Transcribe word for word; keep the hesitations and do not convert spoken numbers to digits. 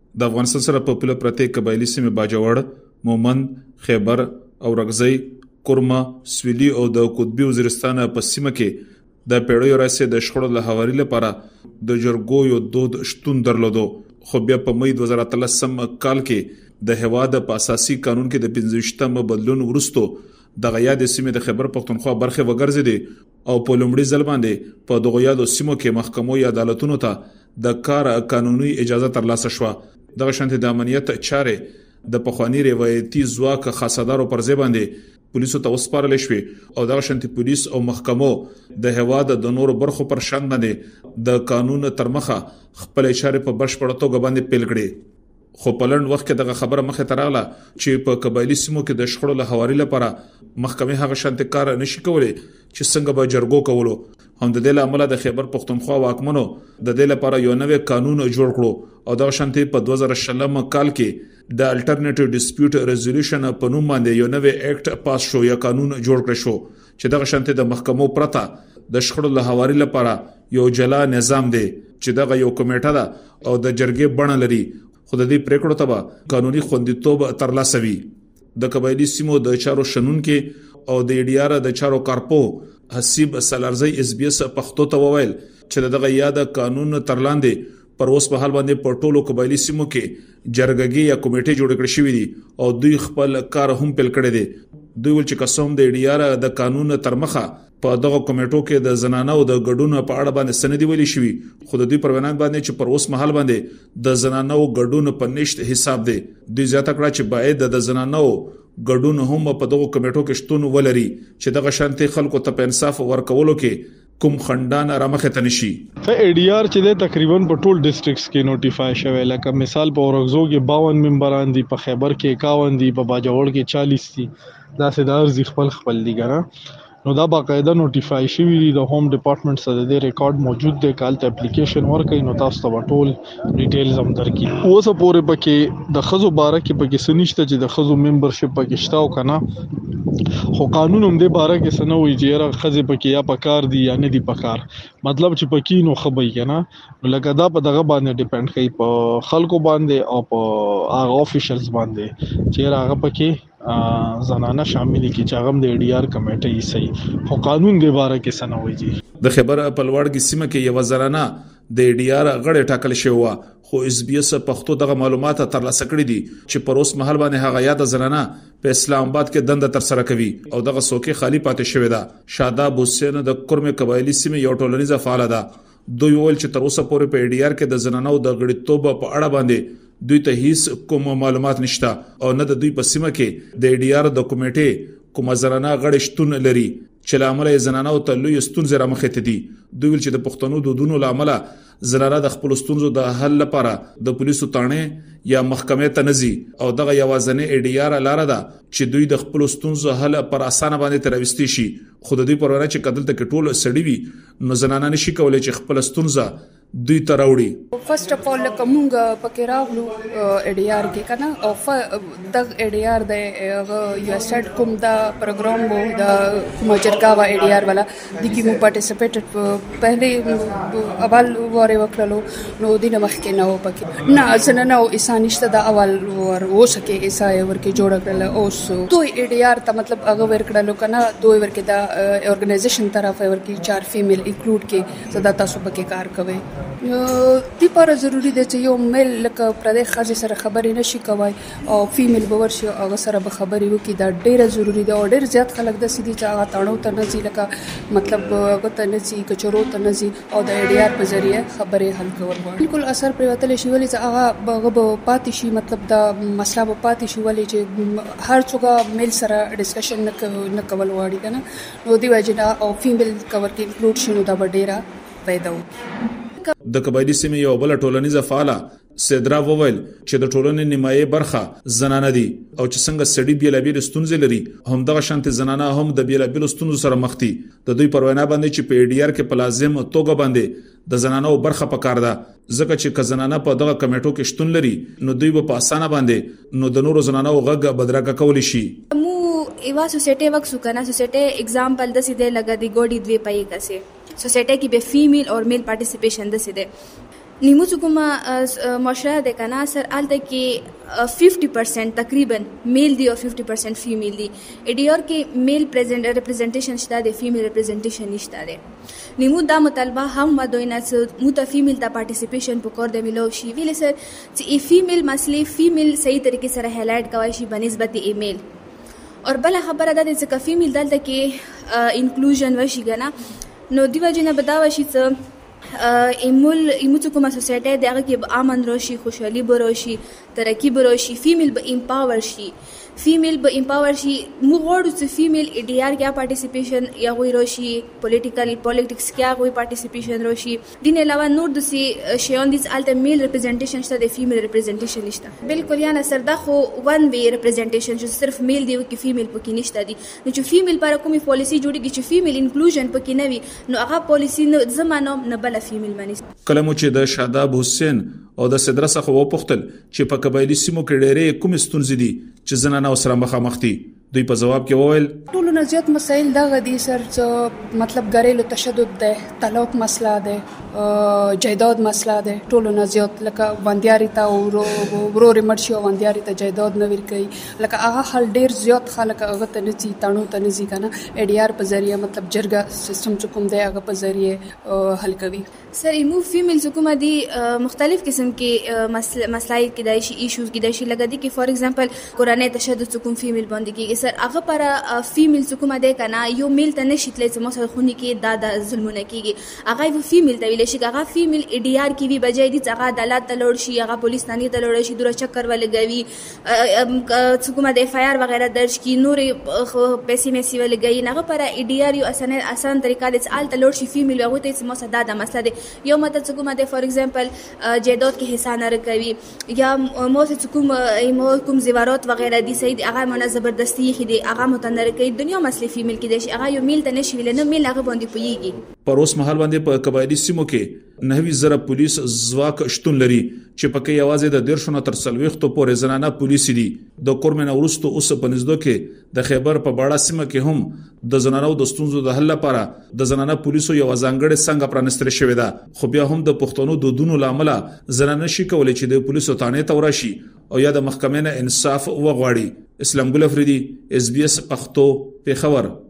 د افغانستان سره په پوله پرتې قبایلی سیمې باجوړ، مومند، خیبر او رغزی، کورما، سویلی او د قطبی وزیرستان په سیمه کې د پیړیو راځي د شخړو له هواري لپاره د جرګو یو دود شتون درلودو. خو بیا په مې دوه زره اتلسم کال کې د هواد په اساسي قانون کې د پنځويشتم بدلون ورستو د غیاد سیمې د خیبر پختونخوا برخه وګرځیدي او په لومړي ځل باندې په دغه یادو سیمو کې محکمو یا عدالتونو ته د کار قانوني اجازه ترلاسه شوه. دغه شانتي د امنیت چارې د پخوانی روایتي ځواک خاصدارو پر ځای باندې پولیسو ته وسپارل شوې او دغه شانتي پولیس او محکمو د هواد د نورو برخو پر شان باندې د قانون تر مخه خپل اشاره په بشپړ توګه باندې پیل کړي. خو په لړ وخت کې دغه خبره مخه تراله چې په قبایلی سیمو کې د شخړو له هواري لپاره محکمې هغه شانتي کار نشي کولای چې څنګه به جرګو کولو. هم د دې لامل د خیبر پختونخوا واکمنو د دې لپاره یو نوې قانون جوړ کړو او دغه شانتي په دوه زره شلم کال کې د الټرنیټیو ډیسپیوټ ریزولوشن په نوم باندې یو نوې اکټ پاس شو یا قانون جوړ کړ شو چې دغه شانتي د محکمو پرته د شخړو له هواري لپاره یو جلا نظام دی چې دغه یو کمیټه ده او د جرګې بڼه لري. خو د دې پریکړو ته قانوني خوندیتوب ترلاسه وي. د قبایلی سیمو د چارو شنونکو او د ډیار د چارو کارپو حسیب سلارزی اس بي اس پښتو ته وویل چې دغه یاد قانون ترلاندې پر اوس په حال باندې په ټولو قبایلی سیمو کې جرګګي یا کمیټې جوړ کړې شوې دي او دوی خپل کار هم پیل کړی دی. دوی ول چې قسم د ډیار د قانون تر مخه په دغه کمیټو کې د زنانو د ګډون په اړه باندې سندې ویلي شوې، خو د دوی پر وینات باندې چې پر اوس مهال باندې د زنانو ګډون په نشټ حساب دی. دوی زیاته کړه چې باید د زنانو ګډون هم په دغه کمیټو کې شتون ولري چې دغه شانتي خلکو ته په انصاف ورکولو کې کوم خندان رامخه تنشي. ای ډی آر چې د تقریبا په ټول ډیسټریکټس کې نوټیفای شوی، لکه مثال په اورغزو کې باون ممبران دي، په خیبر کې اکاون دي، په باجوړ کې چالیس دي. دا سدار زی خپل خپل دي ګره. نو دا باقاعده نوټیفای شوی دی، د ہوم ډپارټمنټ سره د ریکارډ موجود دی. کال ته اپلیکیشن ورکړئ نو تاسو ته ټول ډیټیلز هم درکړي. اوس پورې پکې د خزو باره کې پکې سنشته چې د خزو ممبرشپ پکې شته او کنه، خو قانون هم د باره کې سنوي چې را خزه پکې یا پکار دی یا نه دی پکار، مطلب چې پکې نو خبري کنه. نو لکه دا په دغه باندې ډیپند کوي په خلکو باندې او په هغه افیشلز باندې چې هغه پکې زنانه شامل کی چې هغه د ډی آر کمیټه یې صحیح، خو قانون د باره کې سنوي دي. د خیبر په لوړ سیمه کې یو زنانه د ډی آر غړې ټاکل شوی، خو اس بي اس پښتو دغه معلومات ترلاسه کړې دي چې پر اوس مهال باندې هغه یاد زنانه په اسلام آباد کې دنده تر سره کوي او دغه څوکۍ خالی پاتې شوې ده. شاداب حسین د کورمه قبایلی سیمه یو ټولنیزه فعال ده. دوی ویل چې تر اوسه پورې په ډی آر کې د زنانو د غړیتوب په اړه باندې دوی ته هیڅ کوم معلومات نشته او نه د دوی په سیمه کې د ډی آر د کمیټې کوم زنانه غړي شتون لري چې لامل زنانو ته لوی ستونزې را مخې ته دي. دوی ول چې د پښتنو دودونو لامل زنانه د خپل ستونزو د حل لپاره د پولیسو تانه یا محکمې ته نزي او دغه یوازنې ډی آر لاره ده چې دوی د خپل ستونزو حل پر اسانه باندې ترويستي شي. خو د دوی پرونه چې کدل ته ټول سړی وي نو زنانه نشي کولای چې خپل ستونزه دوی ته راوړي. فرست اف اول کومګه پکې راغلو ای ډی آر کې کنه او د ای ډی آر د یو سټ کوم دا پروګرام وو د مجرګا وا ای ډی آر والا د کی مو پارټیسپیټډ پهله اول وره وکړلو نو دینه مخکې نه و پکې نه ځنه نو اسانشته د اول ور وسکه ایسای ورکه جوړ کړل اوس دوی ای ډی آر ته مطلب هغه ورکړلو کنه دوی ورکه دا ارګنایزیشن طرف ورکه چار فیمیل انکلود کې زدا تاسو پکې کار کوي. دی پر ضروری دی چې یو میل لکه پردې خځې سره خبرې نشي کوي او فیمیل باور شي هغه سره به خبرې وکړي. دا ډیره ضروری دی او ډیر زیات خلک د سدي چې هغه تاړو ته نزي لکه مطلب هغه ته نزي کچرو ته نزي او د ای ډی آر په ذریعہ خبرې حل کول بالکل اثر پریوتل شي ولې چې هغه هغه پاتې شي مطلب دا مسله پاتې شي ولې چې هر څوک میل سره ډسکشن نه کول واړي کنه نو دی وجنه او فیمیل کور کې انکلود شنو دا ډیره پیدا و. د قبایلی سیمې یو بل ټولنیزه فعاله سیدرا وویل چې د ټولنې نیمایي برخه زنانه دي او چې څنګه سړي بیلابیل ستونزې لري هم دغه شانت زنانه هم د بیلابیل ستونزو سره مخ دي. د دوی پر وینا باندې چې په ای ډی آر کې په لازم توګه باندې د زنانو برخه پکار ده ځکه چې ک زنانه په دغه کمیټو کې شتون لري نو دوی په اسانه باندې نو د نورو زنانو غږ بدرګه کولی شي. ایوا سوسایټي وک سکنه سوسایټي example د سیده لګا دی ګوډي دوی پای کسه سوسایټي کې به فیمیل اور میل پارټیسپیشن د سیده نیمو کومه معاشره ده کنه سر آلته کې fifty percent تقریبا میل دی او fifty percent فیمیل دی ایډیار کې میل پریزنټ ریپرزنټیشن شته دی فیمیل ریپرزنټیشن نشته دی نیمو دا مطالبه هم مدوینه چې مو ته فیمیل ته پارټیسیپیشن پکور دی ملو شي ویل سر چې ای فیمیل مسلې فیمیل صحیح طریقې سره هایلایټ کوي شي بنسبت ایمیل اور بل خبره ده چې فیمیل دلته کې انکلوژن وشي کنه نو دی وجنه بداوه شي چې ایمول ایموڅ کومه سوسایټي دغه کې امن راشي خوشحالي بروشي ترقی بروشي فیمیل به امپاور شي فیمیل به امپاور شي مو غواړو چې فیمیل ای ډی آر کې پارټیسیپیشن یا وی راشي پولیټیکل پالیټکس کې وی پارټیسیپیشن راشي دین علاوه نور د سی شیون دیس الټ میل ریپرزنټیشن شته د فیمیل ریپرزنټیشن نشته بالکل یا نه سر دا خو ون وی ریپرزنټیشن چې صرف میل دی کې فیمیل پکې نشته دي نو چې فیمیل پر کومي پالیسی جوړیږي چې فیمیل انکلوژن پکې نه وي نو هغه پالیسی نه زمانه نه بل فیمیل منی کلمو چې د شاداب حسین او د صدر څخه وپوښتل چې په قبایلی سیمو کې ډېرې کوم ستونزې دي چې زنانه سره مخامخ دي دوی په جواب کې وویل ټولو نه زیات مسایل دغه دي سر چې مطلب غریلو تشدد ده طلاق مسله ده جایداد مسله ده ټولو نه زیات لکه وندیاري ته ورو ورو مرشي او وندیاري ته جایداد نه ورکي لکه هغه حل ډیر زیات خلک هغه ته نزي تانو ته نزي کنه ای ډی آر په ذریعہ مطلب جرګه سیستم چې کوم دی هغه په ذریعہ حل کوي سر ایمو فیمیل حکومت دي مختلف قسم کې مسائل کې دای شي ایشوز کې دای شي لکه دي کې فور ایگزامپل قرآن تشدد کوم فیمیل باندې کې سر هغه پر فیمیل حکومت ده کنه یو میل ته نشي تللی چې مثلا خوني کې دادا ظلمونه کیږي هغه و فیمیل ته ویل شي هغه فیمیل ای ډی آر کې وی بجای دي هغه عدالت ته لور شي هغه پولیس تانی ته لور شي دوره چکر ولګوي حکومت اف آی آر وغیرہ درج کی نور پیسې میسي ولګي هغه پر ای ډی آر یو اسانه آسان طریقه د آل ته لور شي فیمیل هغه ته چې مثلا دادا مسله ده یو مته حکومت فور ایگزامپل جیدات کې حصہ نه کوي یا مو څه کوم مو کوم زیورات وغیرہ دي سید هغه منه زبردستی خدي هغه متنر کوي دنیا مسلې فیمیل کې دي هغه یو میل ته نشي ویل نه میل هغه باندې پويږي پر اوس مهال باندې په قبایلی سیمو کې نهوي زره پولیس ځواک شتون لري چې پکې یوازې د دیرشو تر څلويختو پورې زنانه پولیس دي د کورمن اورستو اوس په نږدې کې د خیبر په باړه سیمه کې هم د زنانو د ستونزو د حل لپاره د زنانه پولیسو یو ځانګړې څنګه پرانستل شوې ده خو بیا هم د پښتنو د دونو لامل زنانه شي کولای چې د پولیسو تانه ته ورشي او یا د محکمې نه انصاف وغواړي اسلام ګل افریدي اس بي اس پښتو پیښور